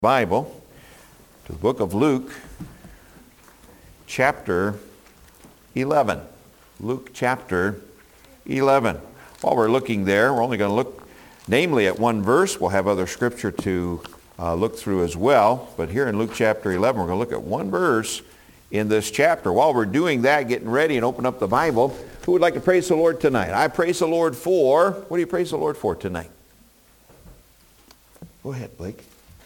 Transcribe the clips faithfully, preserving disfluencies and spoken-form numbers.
Bible to the book of Luke, chapter eleven. Luke chapter eleven. While we're looking there, we're only going to look namely at one verse. We'll have other scripture to uh, look through as well. But here in Luke chapter eleven, we're going to look at one verse in this chapter. While we're doing that, getting ready and open up the Bible, who would like to praise the Lord tonight? I praise the Lord for, what do you praise the Lord for tonight? Go ahead, Blake.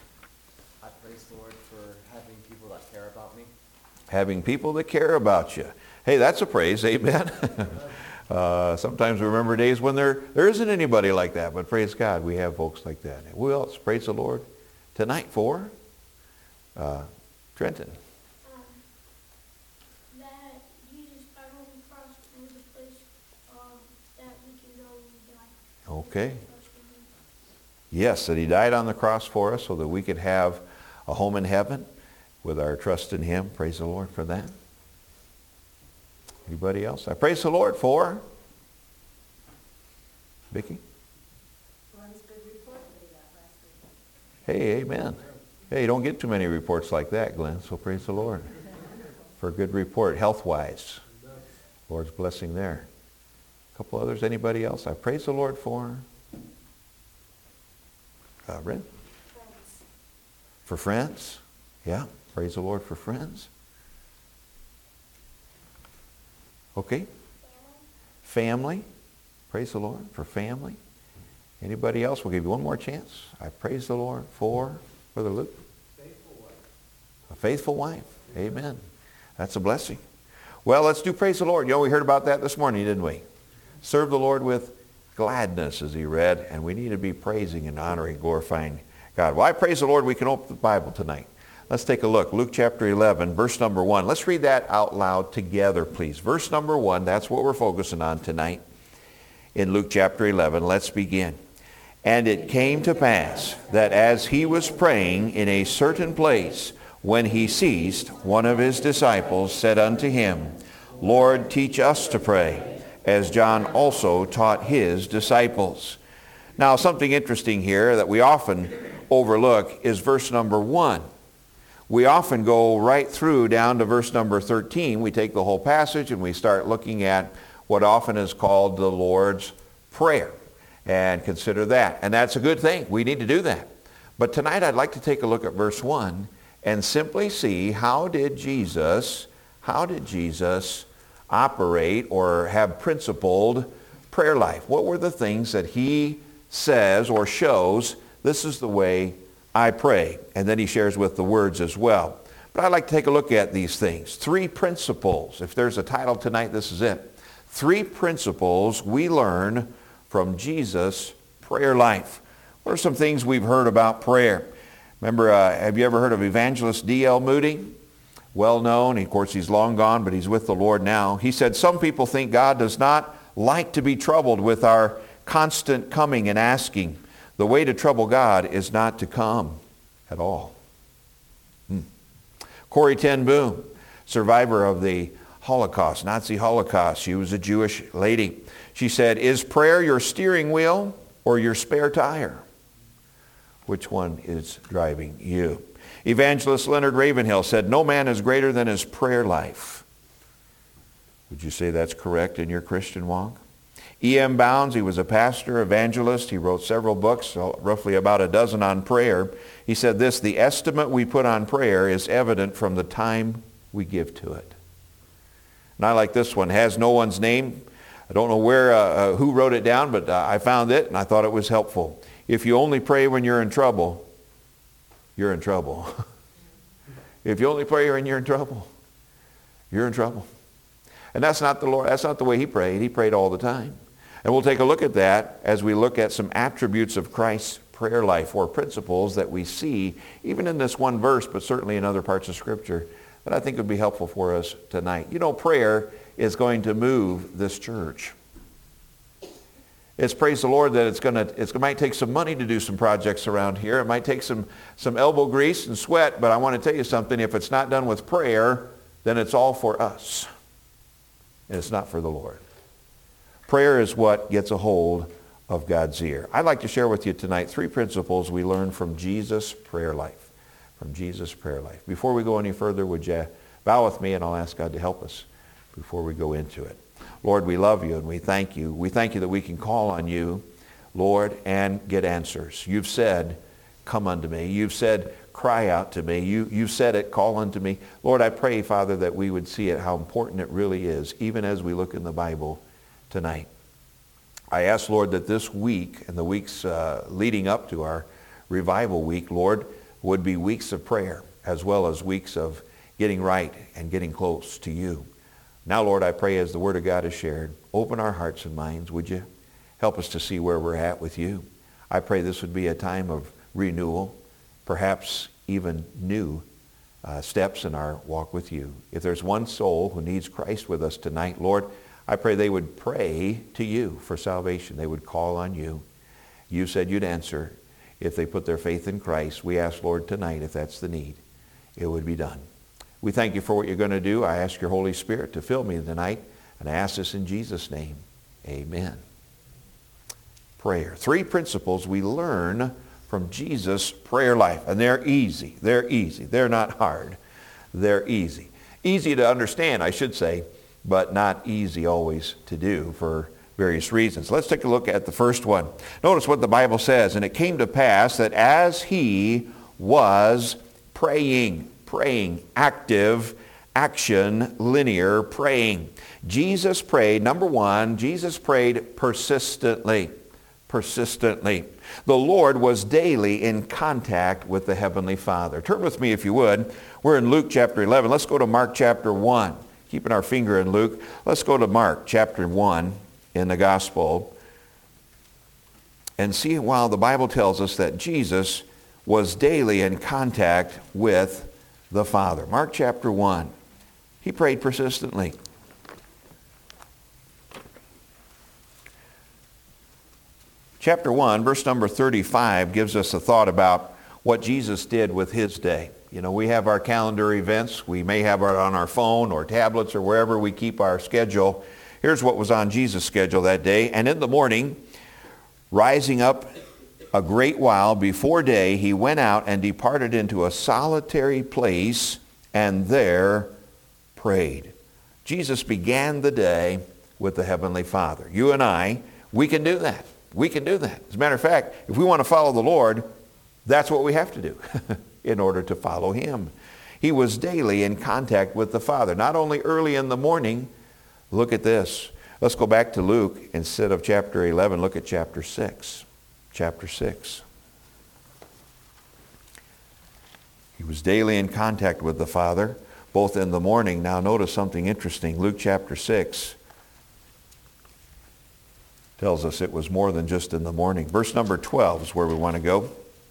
Having people that care about you. Hey, that's a praise, amen. uh, sometimes we remember days when there, there isn't anybody like that, but praise God, we have folks like that. Who else? Praise the Lord tonight for? Uh, Trenton. Um, that Jesus died on the cross and was a place um, that we can go and die. Okay. Yes, that he died on the cross for us so that we could have a home in heaven with our trust in him. Praise the Lord for that. Anybody else? I praise the Lord for Vicki. Glenn's good report that he got last week. Hey, amen. Hey, you don't get too many reports like that, Glenn, so praise the Lord for a good report, health-wise. Lord's blessing there. A couple others. Anybody else? I praise the Lord for uh, Red? Friends. For friends? Yeah. Praise the Lord for friends. Okay. Family. Praise the Lord for family. Anybody else? We'll give you one more chance. I praise the Lord for Brother Luke. Faithful wife. A faithful wife. Amen. That's a blessing. Well, let's do praise the Lord. You know, we heard about that this morning, didn't we? Serve the Lord with gladness, as he read, and we need to be praising and honoring, glorifying God. Well, I praise the Lord. We can open the Bible tonight. Let's take a look. Luke chapter eleven, verse number one. Let's read that out loud together, please. Verse number one, that's what we're focusing on tonight. In Luke chapter eleven, let's begin. And it came to pass that as he was praying in a certain place, when he ceased, one of his disciples said unto him, Lord, teach us to pray, as John also taught his disciples. Now, something interesting here that we often overlook is verse number one. We often go right through down to verse number thirteen. We take the whole passage and we start looking at what often is called the Lord's Prayer and consider that. And that's a good thing. We need to do that. But tonight I'd like to take a look at verse one and simply see how did Jesus, how did Jesus operate or have principled prayer life? What were the things that he says or shows, this is the way I pray? And then he shares with the words as well. But I'd like to take a look at these things. Three principles. If there's a title tonight, this is it. Three principles we learn from Jesus' prayer life. What are some things we've heard about prayer? Remember, uh, have you ever heard of evangelist D L Moody? Well known. Of course, he's long gone, but he's with the Lord now. He said, some people think God does not like to be troubled with our constant coming and asking. The way to trouble God is not to come at all. Hmm. Corrie ten Boom, survivor of the Holocaust, Nazi Holocaust. She was a Jewish lady. She said, is prayer your steering wheel or your spare tire? Which one is driving you? Evangelist Leonard Ravenhill said, no man is greater than his prayer life. Would you say that's correct in your Christian walk? E M Bounds, he was a pastor, evangelist. He wrote several books, roughly about a dozen on prayer. He said this, the estimate we put on prayer is evident from the time we give to it. And I like this one, has no one's name. I don't know where, uh, uh, who wrote it down, but uh, I found it and I thought it was helpful. If you only pray when you're in trouble, you're in trouble. If you only pray when you're in trouble, you're in trouble. And that's not the Lord, that's not the way he prayed. He prayed all the time. And we'll take a look at that as we look at some attributes of Christ's prayer life or principles that we see even in this one verse, but certainly in other parts of Scripture that I think would be helpful for us tonight. You know, prayer is going to move this church. It's praise the Lord that it's going to, it's, it might take some money to do some projects around here. It might take some, some elbow grease and sweat, but I want to tell you something. If it's not done with prayer, then it's all for us. And it's not for the Lord. Prayer is what gets a hold of God's ear. I'd like to share with you tonight three principles we learned from Jesus' prayer life. from Jesus' prayer life. Before we go any further, would you bow with me, and I'll ask God to help us before we go into it. Lord, we love you and we thank you. We thank you that we can call on you, Lord, and get answers. You've said, come unto me. You've said, cry out to me. You, you've said it, call unto me. Lord, I pray, Father, that we would see it, how important it really is, even as we look in the Bible tonight. I ask, Lord, that this week and the weeks uh, leading up to our revival week, Lord, would be weeks of prayer as well as weeks of getting right and getting close to you. Now, Lord, I pray as the Word of God is shared, open our hearts and minds, would you? Help us to see where we're at with you. I pray this would be a time of renewal, perhaps even new uh, steps in our walk with you. If there's one soul who needs Christ with us tonight, Lord, I pray they would pray to you for salvation. They would call on you. You said you'd answer if they put their faith in Christ. We ask, Lord, tonight, if that's the need, it would be done. We thank you for what you're going to do. I ask your Holy Spirit to fill me tonight, and I ask this in Jesus' name. Amen. Prayer. Three principles we learn from Jesus' prayer life, and they're easy. They're easy. They're not hard. They're easy. Easy to understand, I should say, but not easy always to do for various reasons. Let's take a look at the first one. Notice what the Bible says. And it came to pass that as he was praying, praying, active, action, linear praying. Jesus prayed, number one, Jesus prayed persistently. Persistently. The Lord was daily in contact with the Heavenly Father. Turn with me if you would. We're in Luke chapter eleven. Let's go to Mark chapter one. Keeping our finger in Luke. Let's go to Mark chapter one in the Gospel and see while the Bible tells us that Jesus was daily in contact with the Father. Mark chapter one. He prayed persistently. Chapter one, verse number thirty-five gives us a thought about what Jesus did with his day. You know, we have our calendar events. We may have it on our phone or tablets or wherever we keep our schedule. Here's what was on Jesus' schedule that day. And in the morning, rising up a great while before day, he went out and departed into a solitary place and there prayed. Jesus began the day with the Heavenly Father. You and I, we can do that. We can do that. As a matter of fact, if we want to follow the Lord, that's what we have to do in order to follow him. He was daily in contact with the Father, not only early in the morning. Look at this. Let's go back to Luke. Instead of chapter eleven, look at chapter six. Chapter six. He was daily in contact with the Father, both in the morning. Now notice something interesting. Luke chapter six tells us it was more than just in the morning. Verse number twelve is where we want to go.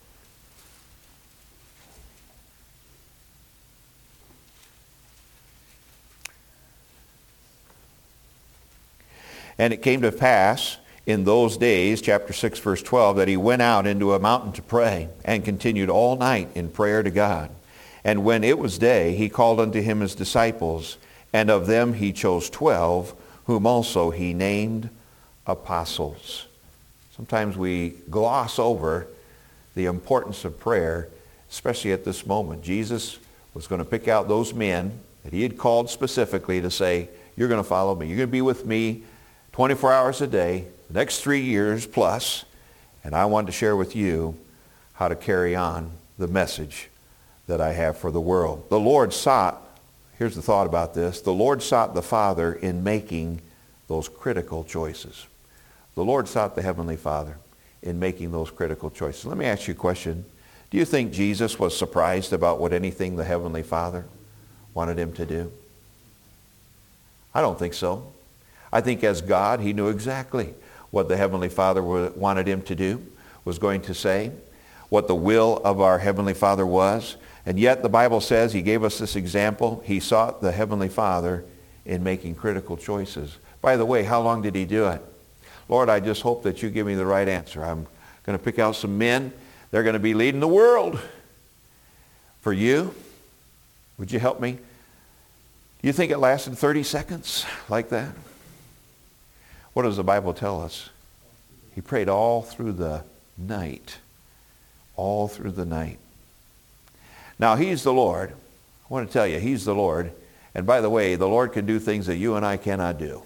And it came to pass in those days, chapter six, verse twelve, that he went out into a mountain to pray and continued all night in prayer to God. And when it was day, he called unto him his disciples, and of them he chose twelve, whom also he named apostles. Sometimes we gloss over the importance of prayer, especially at this moment. Jesus was going to pick out those men that he had called specifically to say, you're going to follow me. You're going to be with me twenty-four hours a day, the next three years plus, and I want to share with you how to carry on the message that I have for the world. The Lord sought, here's the thought about this, the Lord sought the Father in making those critical choices. The Lord sought the Heavenly Father in making those critical choices. Let me ask you a question. Do you think Jesus was surprised about what anything the Heavenly Father wanted him to do? I don't think so. I think as God, he knew exactly what the Heavenly Father wanted him to do, was going to say, what the will of our Heavenly Father was. And yet the Bible says, he gave us this example, he sought the Heavenly Father in making critical choices. By the way, how long did he do it? Lord, I just hope that you give me the right answer. I'm going to pick out some men. They're going to be leading the world. For you, would you help me? Do you think it lasted thirty seconds like that? What does the Bible tell us? He prayed all through the night. All through the night. Now, he's the Lord. I want to tell you, he's the Lord. And by the way, the Lord can do things that you and I cannot do.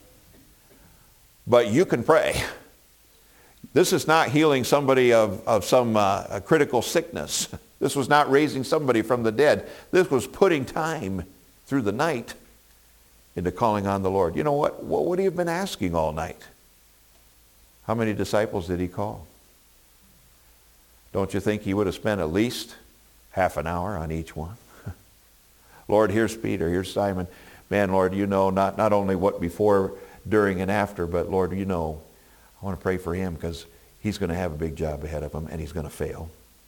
But you can pray. This is not healing somebody of, of some uh, critical sickness. This was not raising somebody from the dead. This was putting time through the night into calling on the Lord. You know what? What would he have been asking all night? How many disciples did he call? Don't you think he would have spent at least half an hour on each one? Lord, here's Peter, here's Simon. Man, Lord, you know not, not only what before, during, and after, but Lord, you know, I want to pray for him because he's going to have a big job ahead of him and he's going to fail.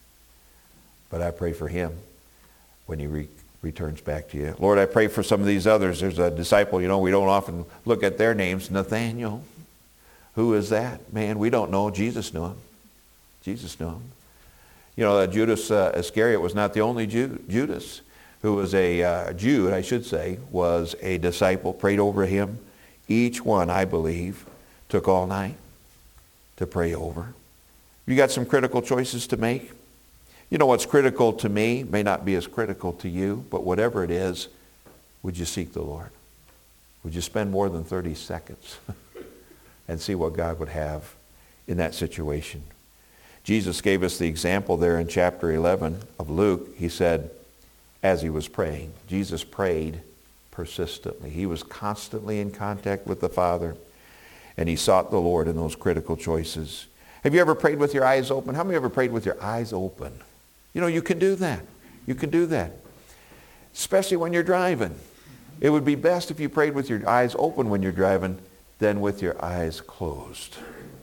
But I pray for him when he re- returns back to you. Lord, I pray for some of these others. There's a disciple, you know, we don't often look at their names. Nathaniel. Who is that? Man, we don't know. Jesus knew him. Jesus knew him. You know, that Judas uh, Iscariot was not the only Jew, Judas who was a uh, Jew, I should say, was a disciple, prayed over him. Each one, I believe, took all night to pray over. You got some critical choices to make. You know what's critical to me may not be as critical to you, but whatever it is, would you seek the Lord? Would you spend more than thirty seconds and see what God would have in that situation? Jesus gave us the example there in chapter eleven of Luke. He said, as he was praying, Jesus prayed persistently. He was constantly in contact with the Father, and he sought the Lord in those critical choices. Have you ever prayed with your eyes open? How many ever prayed with your eyes open? You know, you can do that. You can do that. Especially when you're driving. It would be best if you prayed with your eyes open when you're driving than with your eyes closed.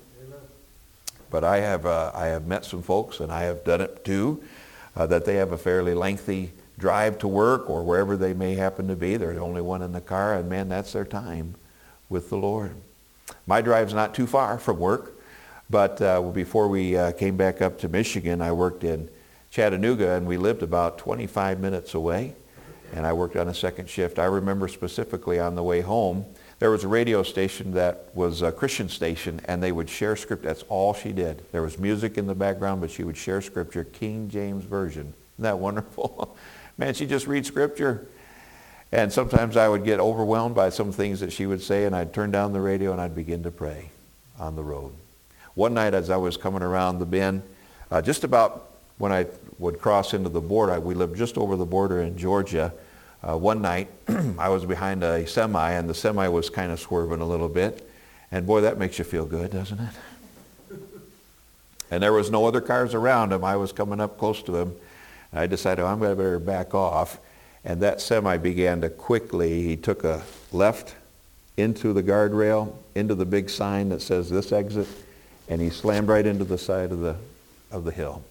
But I have, uh, I have met some folks, and I have done it too, uh, that they have a fairly lengthy drive to work or wherever they may happen to be. They're the only one in the car, and man, that's their time with the Lord. My drive's not too far from work, but uh, before we uh, came back up to Michigan, I worked in Chattanooga, and we lived about twenty-five minutes away, and I worked on a second shift. I remember specifically on the way home, there was a radio station that was a Christian station, and they would share scripture. That's all she did. There was music in the background, but she would share scripture, King James Version. Isn't that wonderful? Man, she just read scripture. And sometimes I would get overwhelmed by some things that she would say, and I'd turn down the radio and I'd begin to pray on the road. One night as I was coming around the bend, uh, just about when I would cross into the border, we lived just over the border in Georgia. Uh, one night, I was behind a semi, and the semi was kind of swerving a little bit. And boy, that makes you feel good, doesn't it? And there was no other cars around him. I was coming up close to him. And I decided, oh, I'm going to better back off. And that semi began to quickly, he took a left into the guardrail, into the big sign that says this exit, and he slammed right into the side of the, of the hill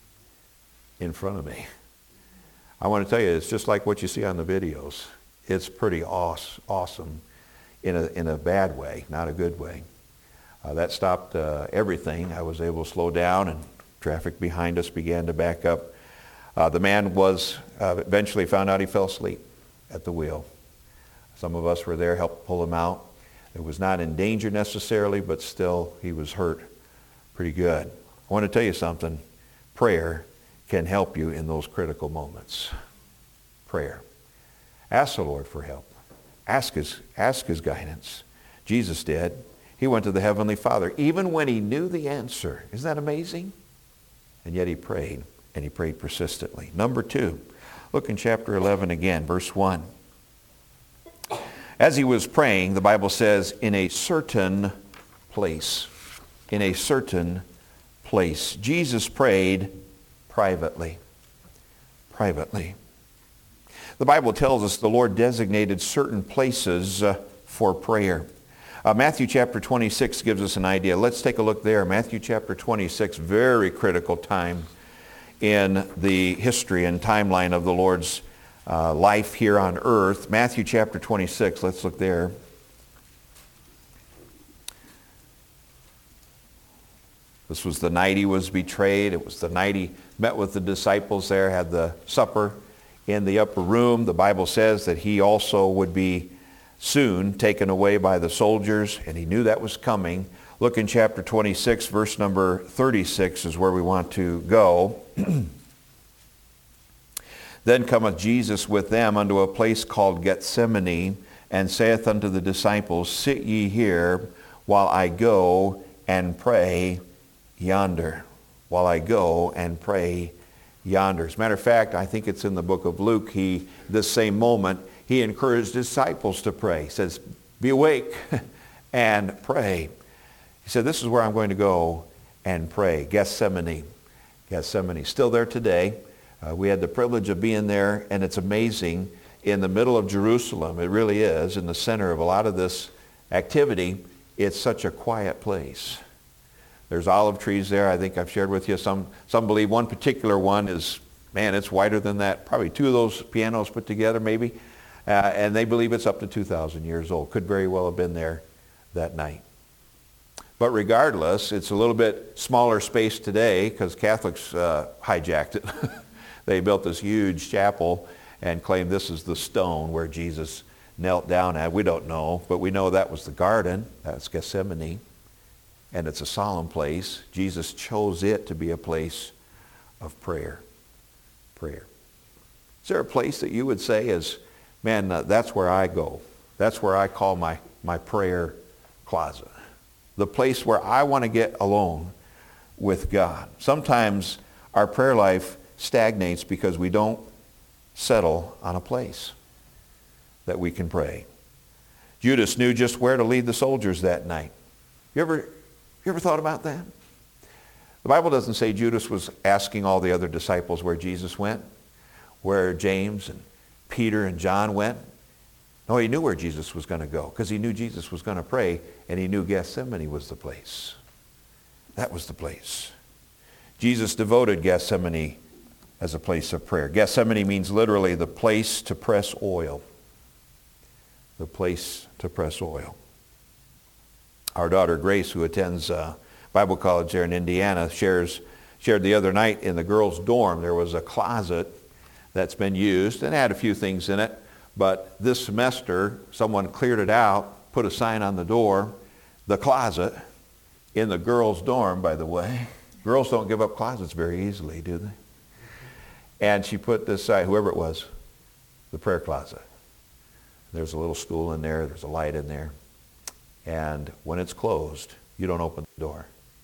in front of me. I want to tell you, it's just like what you see on the videos. It's pretty awesome in a, in a bad way, not a good way. Uh, that stopped uh, everything. I was able to slow down, and traffic behind us began to back up. Uh, the man was uh, eventually found out he fell asleep at the wheel. Some of us were there, helped pull him out. It was not in danger necessarily, but still he was hurt pretty good. I want to tell you something. Prayer can help you in those critical moments. Prayer. Ask the Lord for help. Ask his, ask his guidance. Jesus did. He went to the Heavenly Father, even when he knew the answer. Isn't that amazing? And yet he prayed, and he prayed persistently. Number two, look in chapter eleven again, verse one. As he was praying, the Bible says, in a certain place. In a certain place. Jesus prayed privately. Privately. The Bible tells us the Lord designated certain places uh, for prayer. Uh, Matthew chapter twenty-six gives us an idea. Let's take a look there. Matthew chapter twenty-six, very critical time in the history and timeline of the Lord's uh, life here on earth. Matthew chapter twenty-six, let's look there. This was the night he was betrayed. It was the night he met with the disciples there, had the supper in the upper room. The Bible says that he also would be soon taken away by the soldiers, and he knew that was coming. Look in chapter twenty-six, verse number thirty-six is where we want to go. Then cometh Jesus with them unto a place called Gethsemane, and saith unto the disciples, Sit ye here, while I go and pray yonder. While I go and pray yonder. As a matter of fact, I think it's in the book of Luke, he, this same moment, he encouraged disciples to pray. He says, be awake and pray. He said, this is where I'm going to go and pray. Gethsemane. Gethsemane. Still there today. Uh, we had the privilege of being there, and it's amazing. In the middle of Jerusalem, it really is, in the center of a lot of this activity, it's such a quiet place. There's olive trees there. I think I've shared with you. Some, some believe one particular one is, man, it's wider than that. Probably two of those pianos put together maybe. Uh, and they believe it's up to two thousand years old. Could very well have been there that night. But regardless, it's a little bit smaller space today because Catholics uh, hijacked it. They built this huge chapel and claimed this is the stone where Jesus knelt down at. We don't know, but we know that was the garden. That's Gethsemane. And it's a solemn place. Jesus chose it to be a place of prayer. Prayer. Is there a place that you would say is, man, uh, that's where I go. That's where I call my, my prayer closet. The place where I want to get alone with God. Sometimes our prayer life stagnates because we don't settle on a place that we can pray. Judas knew just where to lead the soldiers that night. You ever, you ever thought about that? The Bible doesn't say Judas was asking all the other disciples where Jesus went, where James and Peter and John went. No, he knew where Jesus was going to go because he knew Jesus was going to pray, and he knew Gethsemane was the place. That was the place. Jesus devoted Gethsemane as a place of prayer. Gethsemane means literally the place to press oil. The place to press oil. Our daughter Grace, who attends uh, Bible college there in Indiana, shares shared the other night in the girls' dorm. There was a closet that's been used and had a few things in it, but this semester someone cleared it out, put a sign on the door, the closet in the girls' dorm, by the way. Girls don't give up closets very easily, do they? And she put this sign, whoever it was, the prayer closet. There's a little stool in there, there's a light in there. And when it's closed, you don't open the door.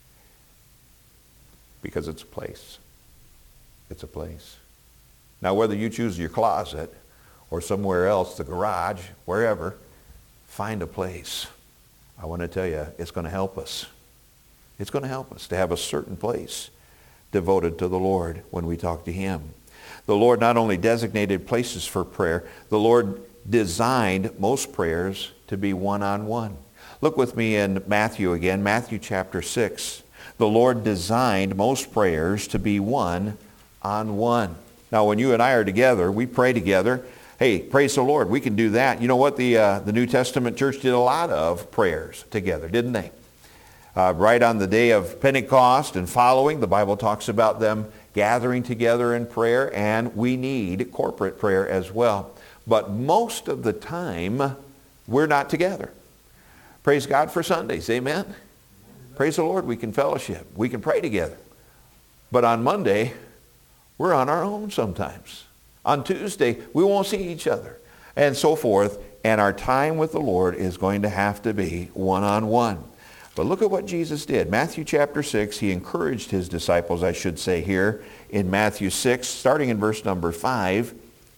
Because it's a place. It's a place. Now, whether you choose your closet or somewhere else, the garage, wherever, find a place. I want to tell you, it's going to help us. It's going to help us to have a certain place devoted to the Lord when we talk to Him. The Lord not only designated places for prayer, the Lord designed most prayers to be one-on-one. Look with me in Matthew again, Matthew chapter six. The Lord designed most prayers to be one-on-one. Now, when you and I are together, we pray together. Hey, praise the Lord, we can do that. You know what? The, uh, the New Testament church did a lot of prayers together, didn't they? Uh, right on the day of Pentecost and following, the Bible talks about them gathering together in prayer, and we need corporate prayer as well. But most of the time, we're not together. Praise God for Sundays, amen? Praise the Lord, we can fellowship. We can pray together. But on Monday, we're on our own sometimes. On Tuesday, we won't see each other, and so forth. And our time with the Lord is going to have to be one-on-one. But look at what Jesus did. Matthew chapter six, he encouraged his disciples, I should say here, in Matthew six, starting in verse number five.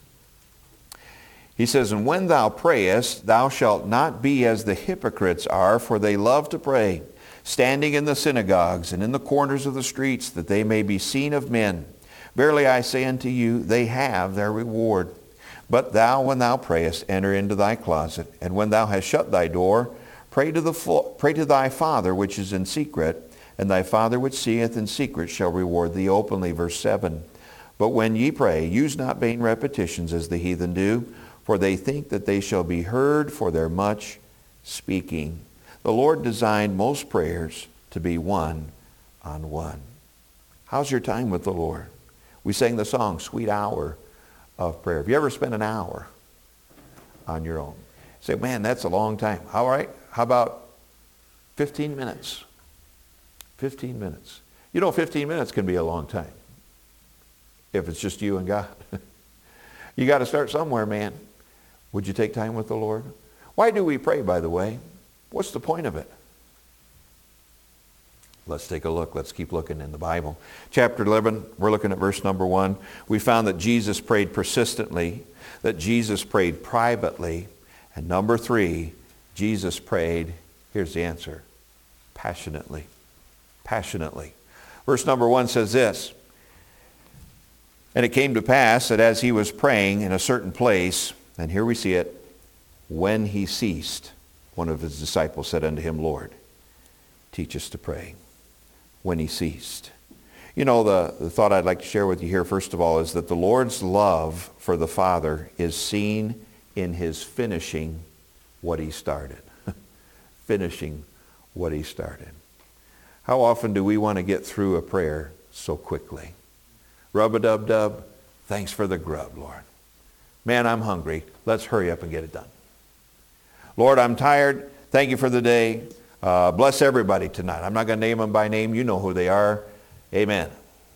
He says, And when thou prayest, thou shalt not be as the hypocrites are, for they love to pray, standing in the synagogues and in the corners of the streets, that they may be seen of men. Verily I say unto you, they have their reward. But thou, when thou prayest, enter into thy closet, and when thou hast shut thy door, pray to, the fo- pray to thy Father which is in secret, and thy Father which seeth in secret shall reward thee openly. Verse seven. But when ye pray, use not vain repetitions as the heathen do, for they think that they shall be heard for their much speaking. The Lord designed most prayers to be one-on-one. How's your time with the Lord? We sang the song, Sweet Hour of Prayer. Have you ever spent an hour on your own? Say, man, that's a long time. All right, how about fifteen minutes? fifteen minutes. You know, fifteen minutes can be a long time if it's just you and God. You got to start somewhere, man. Would you take time with the Lord? Why do we pray, by the way? What's the point of it? Let's take a look. Let's keep looking in the Bible. Chapter eleven, we're looking at verse number one. We found that Jesus prayed persistently, that Jesus prayed privately, and number three, Jesus prayed, here's the answer, passionately. Passionately. Verse number one says this, and it came to pass that as he was praying in a certain place, and here we see it, when he ceased, one of his disciples said unto him, Lord, teach us to pray. When he ceased. You know, the, the thought I'd like to share with you here, first of all, is that the Lord's love for the Father is seen in his finishing what he started. Finishing what he started. How often do we want to get through a prayer so quickly? Rub-a-dub-dub, thanks for the grub, Lord. Man, I'm hungry. Let's hurry up and get it done. Lord, I'm tired. Thank you for the day. Uh, bless everybody tonight. I'm not going to name them by name. You know who they are. Amen.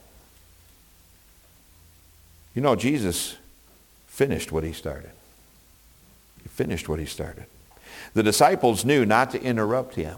You know, Jesus finished what he started. He finished what he started. The disciples knew not to interrupt him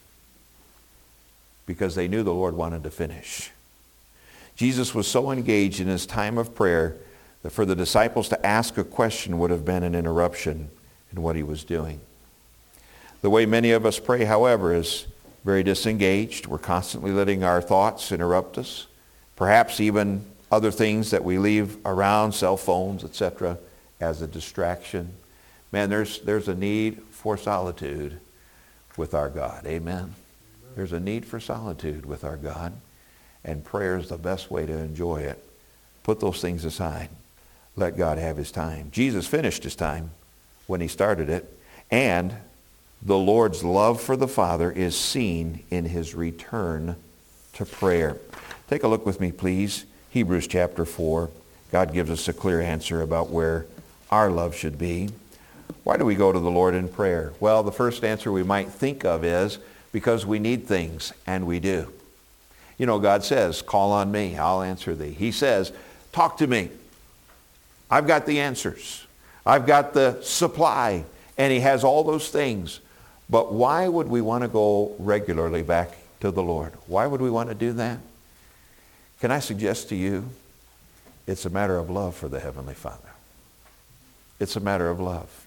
because they knew the Lord wanted to finish. Jesus was so engaged in his time of prayer that for the disciples to ask a question would have been an interruption in what he was doing. The way many of us pray, however, is very disengaged. We're constantly letting our thoughts interrupt us. Perhaps even other things that we leave around, cell phones, et cetera, as a distraction. Man, there's, there's a need for solitude with our God. Amen? There's a need for solitude with our God. And prayer is the best way to enjoy it. Put those things aside. Let God have his time. Jesus finished his time when he started it. And the Lord's love for the Father is seen in his return to prayer. Take a look with me, please. Hebrews chapter four. God gives us a clear answer about where our love should be. Why do we go to the Lord in prayer? Well, the first answer we might think of is because we need things, and we do. You know, God says, call on me, I'll answer thee. He says, talk to me. I've got the answers. I've got the supply. And he has all those things. But why would we want to go regularly back to the Lord? Why would we want to do that? Can I suggest to you, it's a matter of love for the Heavenly Father. It's a matter of love.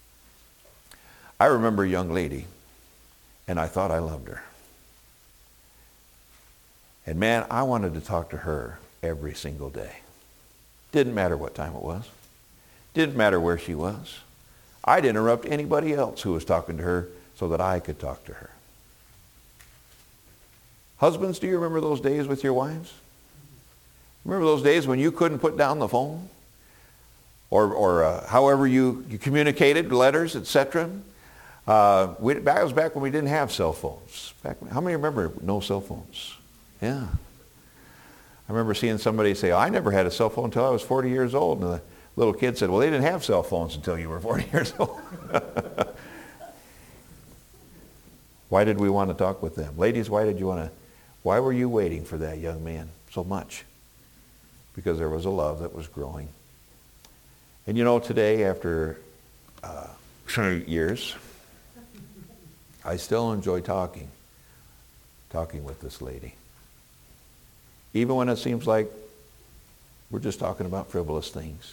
I remember a young lady, and I thought I loved her. And man, I wanted to talk to her every single day. Didn't matter what time it was. Didn't matter where she was. I'd interrupt anybody else who was talking to her so that I could talk to her. Husbands, do you remember those days with your wives? Remember those days when you couldn't put down the phone? Or, or uh, however you, you communicated, letters, et cetera. Uh, we, that was back when we didn't have cell phones. Back when, how many remember no cell phones? Yeah. I remember seeing somebody say, I never had a cell phone until I was forty years old. And the little kid said, well, they didn't have cell phones until you were forty years old. Why did we want to talk with them? Ladies, why did you want to, why were you waiting for that young man so much? Because there was a love that was growing. And you know, today, after uh, years, I still enjoy talking, talking with this lady. Even when it seems like we're just talking about frivolous things.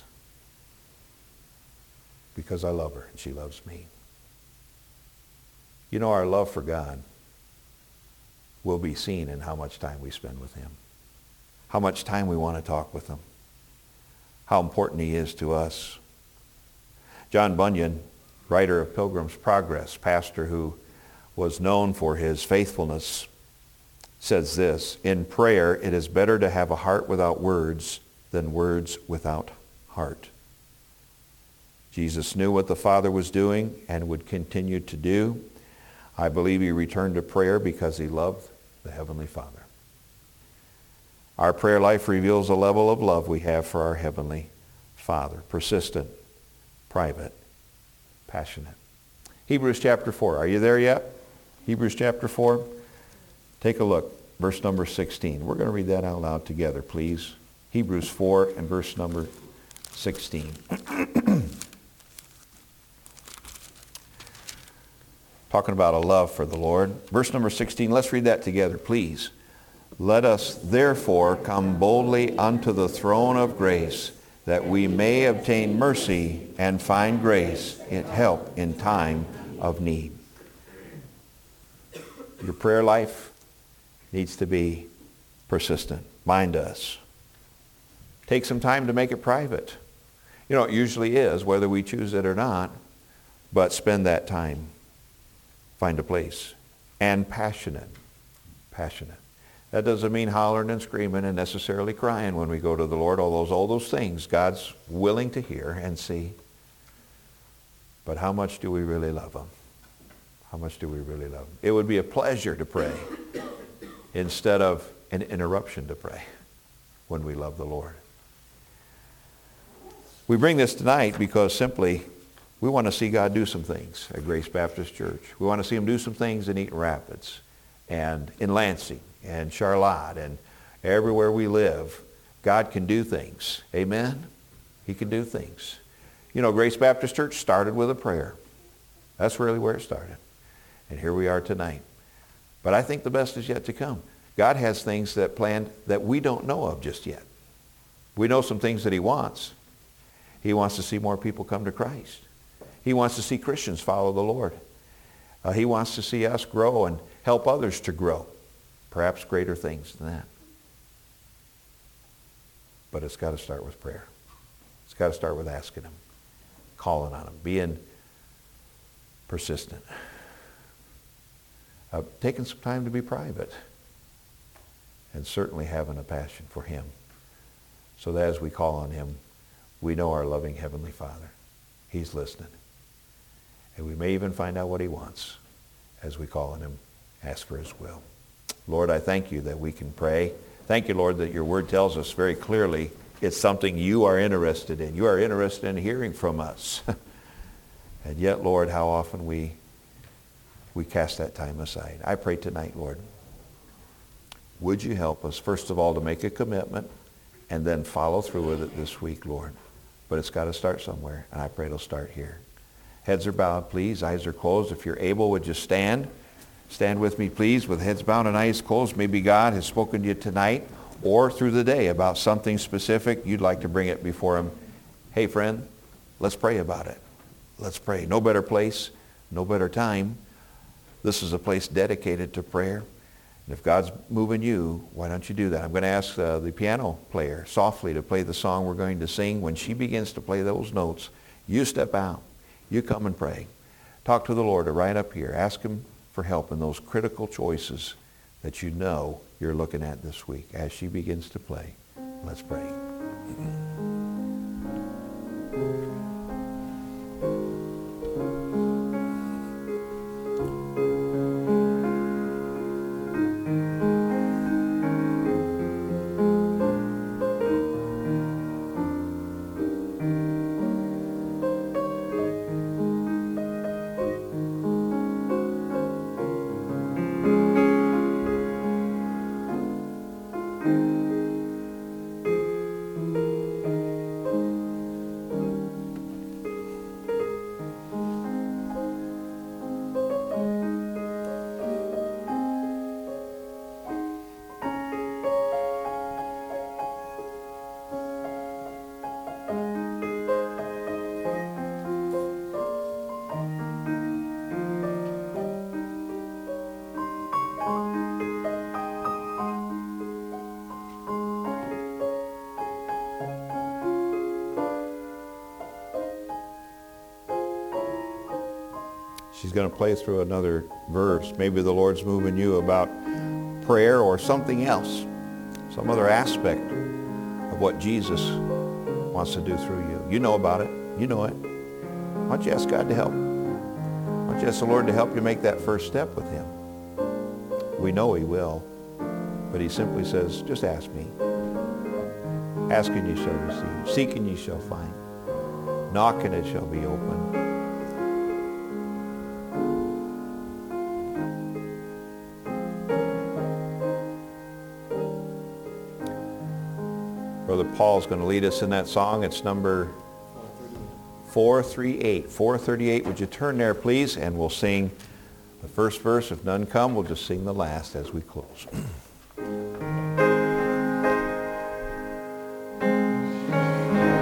Because I love her and she loves me. You know, our love for God will be seen in how much time we spend with him. How much time we want to talk with him. How important he is to us. John Bunyan, writer of Pilgrim's Progress, pastor who was known for his faithfulness, says this, in prayer it is better to have a heart without words than words without heart. Jesus knew what the Father was doing and would continue to do. I believe he returned to prayer because he loved the Heavenly Father. Our prayer life reveals a level of love we have for our Heavenly Father. Persistent, private, passionate. Hebrews chapter four. Are you there yet? Hebrews chapter four. Take a look. Verse number sixteen. We're going to read that out loud together, please. Hebrews four and verse number sixteen. Talking about a love for the Lord. Verse number sixteen, let's read that together, please. Let us therefore come boldly unto the throne of grace, that we may obtain mercy and find grace and help in time of need. Your prayer life needs to be persistent. Mine does. Take some time to make it private. You know, it usually is, whether we choose it or not, but spend that time. Find a place. And passionate. Passionate. That doesn't mean hollering and screaming and necessarily crying when we go to the Lord. All those, all those things God's willing to hear and see. But how much do we really love Him? How much do we really love Him? It would be a pleasure to pray instead of an interruption to pray when we love the Lord. We bring this tonight because simply we want to see God do some things at Grace Baptist Church. We want to see Him do some things in Eaton Rapids and in Lansing and Charlotte and everywhere we live. God can do things. Amen? He can do things. You know, Grace Baptist Church started with a prayer. That's really where it started. And here we are tonight. But I think the best is yet to come. God has things that planned that we don't know of just yet. We know some things that He wants. He wants to see more people come to Christ. He wants to see Christians follow the Lord. Uh, he wants to see us grow and help others to grow. Perhaps greater things than that. But it's got to start with prayer. It's got to start with asking Him, calling on Him, being persistent. Uh, taking some time to be private. And certainly having a passion for Him. So that as we call on Him, we know our loving Heavenly Father. He's listening. And we may even find out what He wants as we call on Him, ask for His will. Lord, I thank You that we can pray. Thank You, Lord, that Your Word tells us very clearly it's something You are interested in. You are interested in hearing from us. And yet, Lord, how often we, we cast that time aside. I pray tonight, Lord, would You help us, first of all, to make a commitment and then follow through with it this week, Lord. But it's got to start somewhere, and I pray it'll start here. Heads are bowed, please. Eyes are closed. If you're able, would you stand? Stand with me, please, with heads bowed and eyes closed. Maybe God has spoken to you tonight or through the day about something specific. You'd like to bring it before Him. Hey, friend, let's pray about it. Let's pray. No better place, no better time. This is a place dedicated to prayer. And if God's moving you, why don't you do that? I'm going to ask uh, the piano player softly to play the song we're going to sing. When she begins to play those notes, you step out. You come and pray. Talk to the Lord right up here. Ask Him for help in those critical choices that you know you're looking at this week. As she begins to play, let's pray. She's going to play through another verse. Maybe the Lord's moving you about prayer or something else, some other aspect of what Jesus wants to do through you. You know about it. You know it. Why don't you ask God to help? Why don't you ask the Lord to help you make that first step with Him? We know He will, but He simply says, just ask me. Ask and you shall receive. Seek and you shall find. Knock and it shall be opened. Brother Paul's going to lead us in that song. It's number four thirty-eight. four thirty-eight. Would you turn there, please? And we'll sing the first verse. If none come, we'll just sing the last as we close.